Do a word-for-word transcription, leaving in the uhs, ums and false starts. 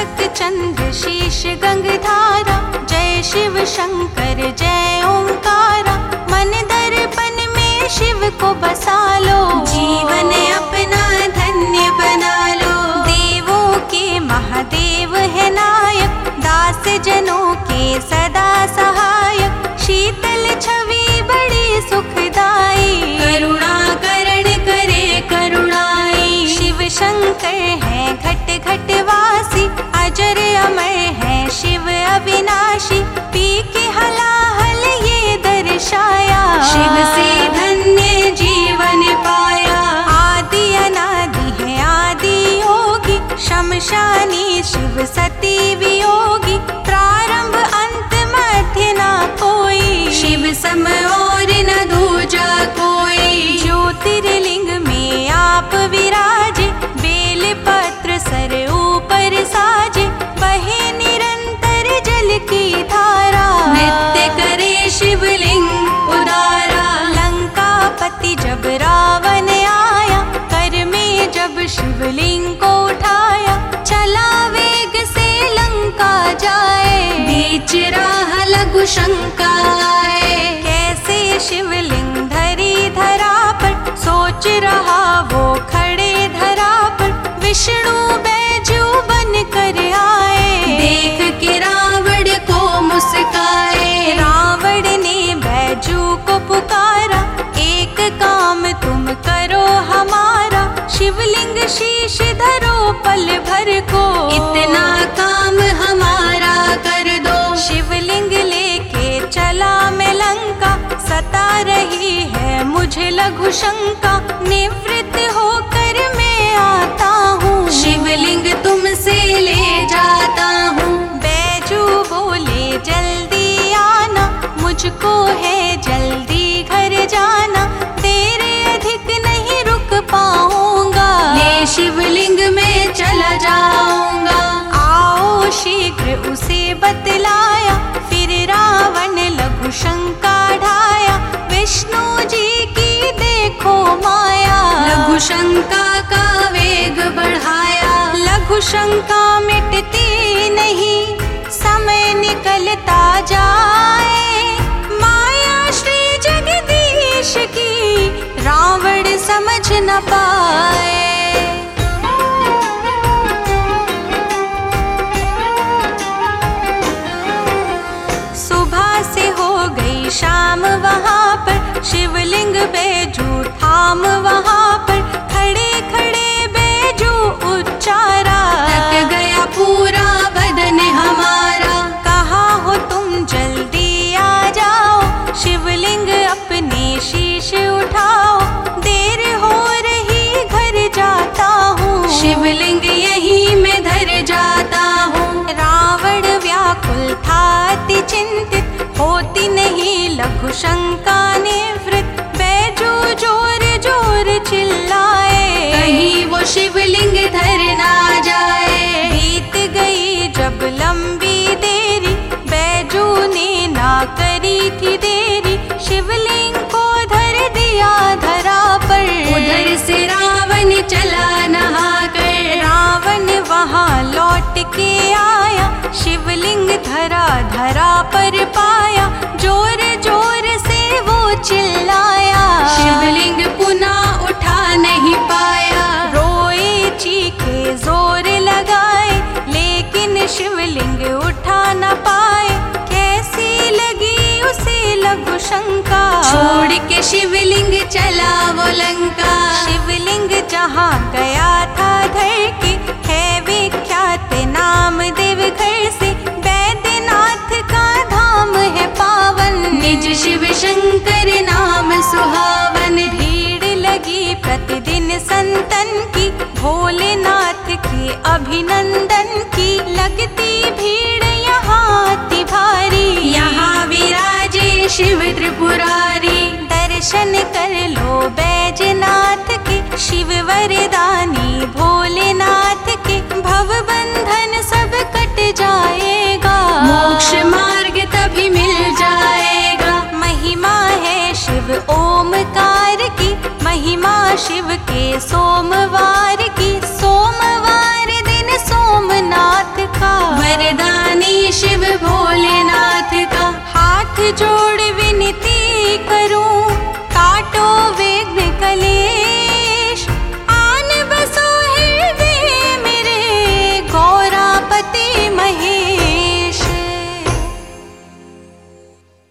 मस्तक चंद्र शीश गंगधारा, जय शिव शंकर जय ओंकारा। मन दर्पण में शिव को बसा लो, जीवन अपना धन्य बना लो। देवों के महादेव है नायक, दास जनों के सदा सहायक। शीतल छवि बड़ी सुखदाई, करुणा करण करे करुणाई। शिव शंकर है घट घट वासी, अजर अमर है शिव अविनाशी। पी के हलाहल ये दर्शाया, शिव से धन्य जीवन पाया। आदि अनादि है आदि योगी, शमशानी शिव सती वियोगी। प्रारंभ अंत मध्य ना कोई, शिव सम और न दूजा कोई। ज्योतिर्लिंग में आप विराजे, बेल पत्र सर ऊपर साजे। बहे निरंतर जल की धारा, नृत्य करे शिवलिंग उदारा। लंकापति जब रावण आया, कर में जब शिवलिंग को उठाया। चला वेग से लंका जाए, बीच राह लघु शंका आए। कैसे शिवलिंग धरी धरा पर, सोच रहा वो खड़े धरा पर। विष्णु बैजू बन कर आए, देख के रावण को मुस्काए। रावण ने बैजू को पुकारा, एक काम तुम करो हमारा। शिवलिंग शीश धरो पल भर को, इतना काम हमारा कर दो। शिवलिंग लेके चला मैं लंका, सता रही है मुझे लघु शंका। निवृत्त होकर मैं आता हूँ, शिवलिंग तुमसे ले जाता हूँ। बैजू बोले जल्दी आना, मुझको है जल्दी घर जाना। तेरे अधिक नहीं रुक पाऊंगा, ले शिवलिंग में चला जाऊंगा। आओ शीघ्र उसे बतलाया, फिर रावण लघु शंका ढाया। विष्णु जी की देखो माया, लघु शंका का वेग बढ़ाया। लघु शंका मिटती नहीं, समय निकलता जाए। माया श्री जगदीश की रावण समझ न पाए। सुबह से हो गई शाम वहाँ पर, शिवलिंग बैजू थाम वहाँ पर। खड़े खड़े बैजू उच्चारा, थक गया पूरा बदन हमारा। कहा हो तुम जल्दी आ जाओ, शिवलिंग अपने शीश उठाओ। देर हो रही घर जाता हूँ, शिवलिंग यहीं मैं धर जाता हूँ। रावण व्याकुल था अति चिंतित, होती नहीं लघु शंका निवृत्त। बैजू जोर जोर चिल्लाए, कहीं वो शिवलिंग धर ना जाए। बीत गई जब लंबी देरी, बैजू ने ना करी थी देरी। शिवलिंग को धर दिया धरा पर, उधर से रावण चला नहा कर। रावण वहाँ लौट के आया, शिवलिंग धरा धरा पर पाया। जोर जोर से वो चिल्लाया, शिवलिंग पुनः उठा नहीं पाया। रोए चीखे जोर लगाए, लेकिन शिवलिंग उठा न पाए। कैसी लगी उसे लघु शंका, छोड़ के शिवलिंग चला वो लंका। शिवलिंग जहाँ गया था धर के, है विख्यात नाम देवघर से। बैद्यनाथ का धाम है पावन, निज शिव शंकर नाम सुहावन। भीड़ लगी प्रतिदिन संतन की, भोलेनाथ के अभिनंदन की। लगती भीड़ यहाँ अति भारी, यहाँ विराजे शिव त्रिपुरारी। दर्शन कर लो बैजनाथ के, शिव वरदानी भोलेनाथ के। भव बंधन सब कट जाएगा, मोक्ष मार्ग तभी मिल जाएगा। महिमा है शिव ओमकार की, महिमा शिव के सोमवार की। सोमवार दिन सोमनाथ का वरदानी शिव भोलेनाथ का। हाथ जोड़